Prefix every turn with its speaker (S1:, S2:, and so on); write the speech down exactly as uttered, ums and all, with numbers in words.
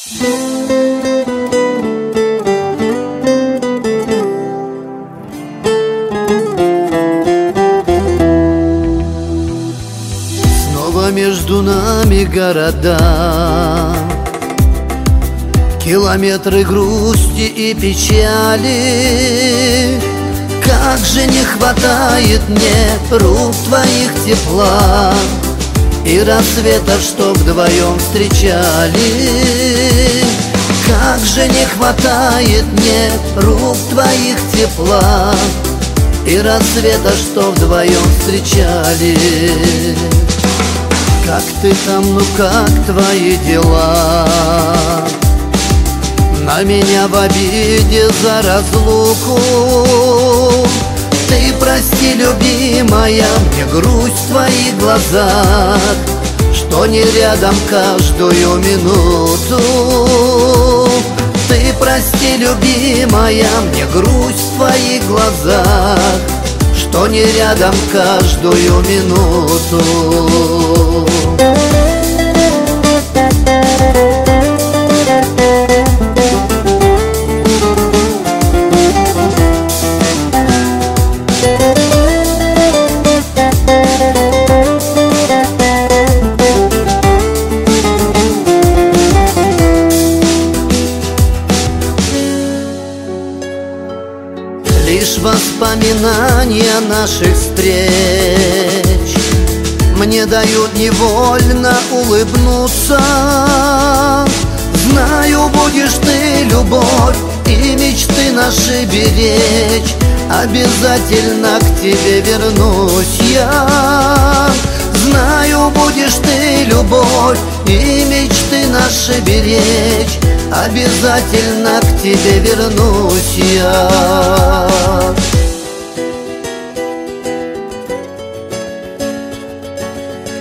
S1: Снова между нами города, километры грусти и печали. Как же не хватает мне рук твоих тепла и рассвета, что вдвоем встречали. Как же не хватает мне рук твоих тепла и рассвета, что вдвоем встречали. Как ты там, ну как твои дела? На меня в обиде за разлуку. Ты прости, любимая, мне грусть в твоих глазах, что не рядом каждую минуту. Ты прости, любимая, мне грусть в твоих глазах, что не рядом каждую минуту. Лишь воспоминания наших встреч мне дают невольно улыбнуться. Знаю, будешь ты любовь и мечты наши беречь, обязательно к тебе вернусь я. Знаю, будешь ты любовь и мечты наши беречь, обязательно к тебе вернусь я.